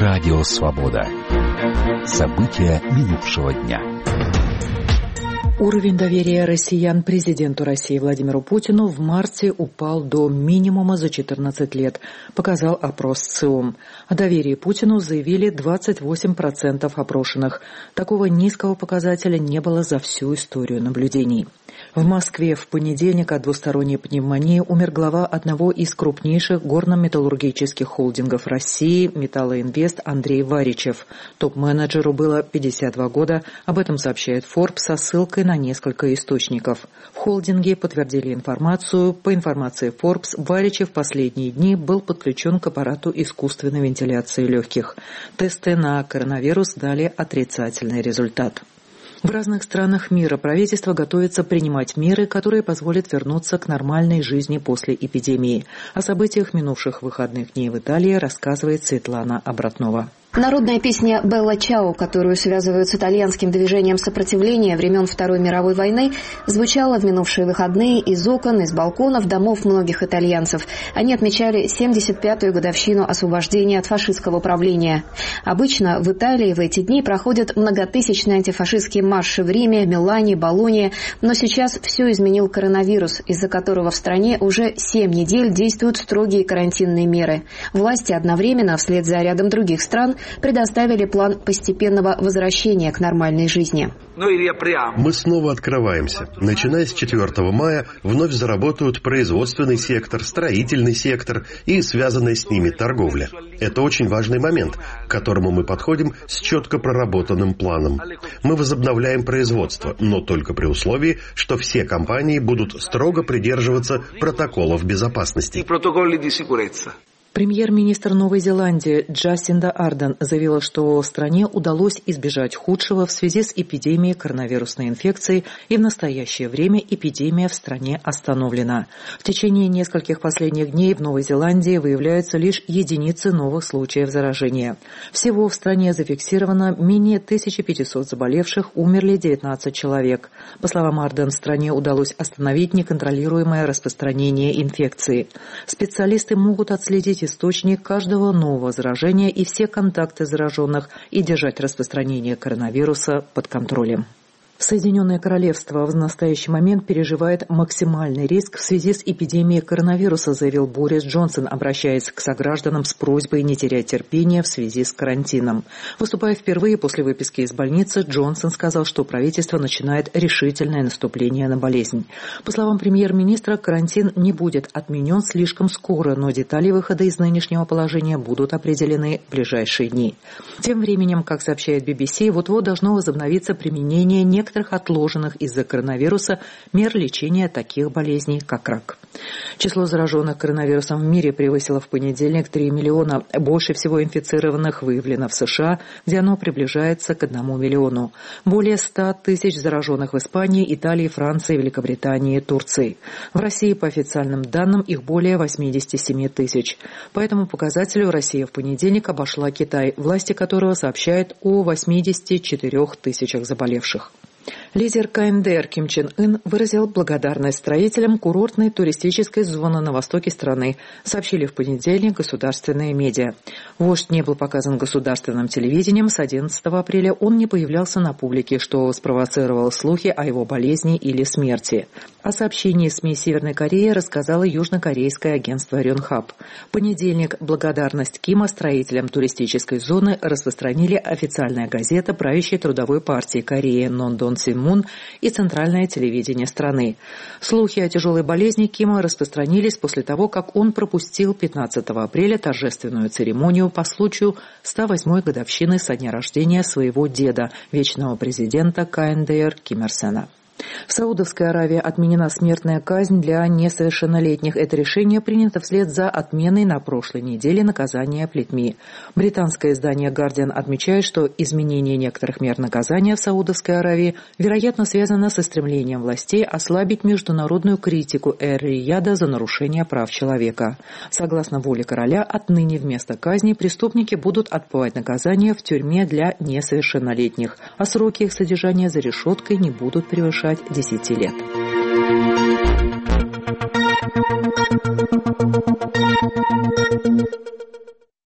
Радио Свобода. События минувшего дня. Уровень доверия россиян президенту России Владимиру Путину в марте упал до минимума за 14 лет, показал опрос ЦИОМ. О доверии Путину заявили 28% опрошенных. Такого низкого показателя не было за всю историю наблюдений. В Москве в понедельник от двусторонней пневмонии умер глава одного из крупнейших горно-металлургических холдингов России «Металлоинвест» Андрей Варичев. Топ-менеджеру было 52 года, об этом сообщает Forbes со ссылкой на несколько источников. В холдинге подтвердили информацию. По информации Forbes, Варичев в последние дни был подключен к аппарату искусственной вентиляции легких. Тесты на коронавирус дали отрицательный результат. В разных странах мира правительство готовится принимать меры, которые позволят вернуться к нормальной жизни после эпидемии. О событиях минувших выходных дней в Италии рассказывает Светлана Обратнова. Народная песня «Белла Чао», которую связывают с итальянским движением сопротивления времен Второй мировой войны, звучала в минувшие выходные из окон, из балконов домов многих итальянцев. Они отмечали 75-ю годовщину освобождения от фашистского правления. Обычно в Италии в эти дни проходят многотысячные антифашистские марши в Риме, Милане, Болонье, но сейчас все изменил коронавирус, из-за которого в стране уже 7 недель действуют строгие карантинные меры. Власти одновременно, вслед за рядом других стран, предоставили план постепенного возвращения к нормальной жизни. Мы снова открываемся. Начиная с 4 мая вновь заработают производственный сектор, строительный сектор и связанная с ними торговля. Это очень важный момент, к которому мы подходим с четко проработанным планом. Мы возобновляем производство, но только при условии, что все компании будут строго придерживаться протоколов безопасности. Премьер-министр Новой Зеландии Джасинда Ардерн заявила, что стране удалось избежать худшего в связи с эпидемией коронавирусной инфекции, и в настоящее время эпидемия в стране остановлена. В течение нескольких последних дней в Новой Зеландии выявляются лишь единицы новых случаев заражения. Всего в стране зафиксировано менее 1500 заболевших, умерли 19 человек. По словам Ардерн, стране удалось остановить неконтролируемое распространение инфекции. Специалисты могут отследить источник каждого нового заражения и все контакты зараженных и держать распространение коронавируса под контролем. Соединенное Королевство в настоящий момент переживает максимальный риск в связи с эпидемией коронавируса, заявил Борис Джонсон, обращаясь к согражданам с просьбой не терять терпения в связи с карантином. Выступая впервые после выписки из больницы, Джонсон сказал, что правительство начинает решительное наступление на болезнь. По словам премьер-министра, карантин не будет отменен слишком скоро, но детали выхода из нынешнего положения будут определены в ближайшие дни. Тем временем, как сообщает BBC, вот-вот должно возобновиться применение некоторых отложенных из-за коронавируса мер лечения таких болезней, как рак. Число зараженных коронавирусом в мире превысило в понедельник 3 миллиона. Больше всего инфицированных выявлено в США, где оно приближается к 1 миллиону. Более 100 тысяч зараженных в Испании, Италии, Франции, Великобритании и Турции. В России, по официальным данным, их более 87 тысяч. По этому показателю Россия в понедельник обошла Китай, власти которого сообщают о 84 тысячах заболевших. Лидер КНДР Ким Чен Ын выразил благодарность строителям курортной туристической зоны на востоке страны, сообщили в понедельник государственные медиа. Вождь не был показан государственным телевидением. С 11 апреля он не появлялся на публике, что спровоцировало слухи о его болезни или смерти. О сообщении СМИ Северной Кореи рассказало южнокорейское агентство Рёнхап. В понедельник благодарность Кима строителям туристической зоны распространили официальная газета правящей трудовой партии Кореи Нонтон Синмун и центральное телевидение страны. Слухи о тяжелой болезни Кима распространились после того, как он пропустил 15 апреля торжественную церемонию по случаю 108-й годовщины со дня рождения своего деда, вечного президента КНДР Ким Ир Сена. В Саудовской Аравии отменена смертная казнь для несовершеннолетних. Это решение принято вслед за отменой на прошлой неделе наказания плетьми. Британское издание «Гардиан» отмечает, что изменение некоторых мер наказания в Саудовской Аравии, вероятно, связано со стремлением властей ослабить международную критику Эр-Рияда за нарушение прав человека. Согласно воле короля, отныне вместо казни преступники будут отбывать наказание в тюрьме для несовершеннолетних, а сроки их содержания за решеткой не будут превышать 10 лет.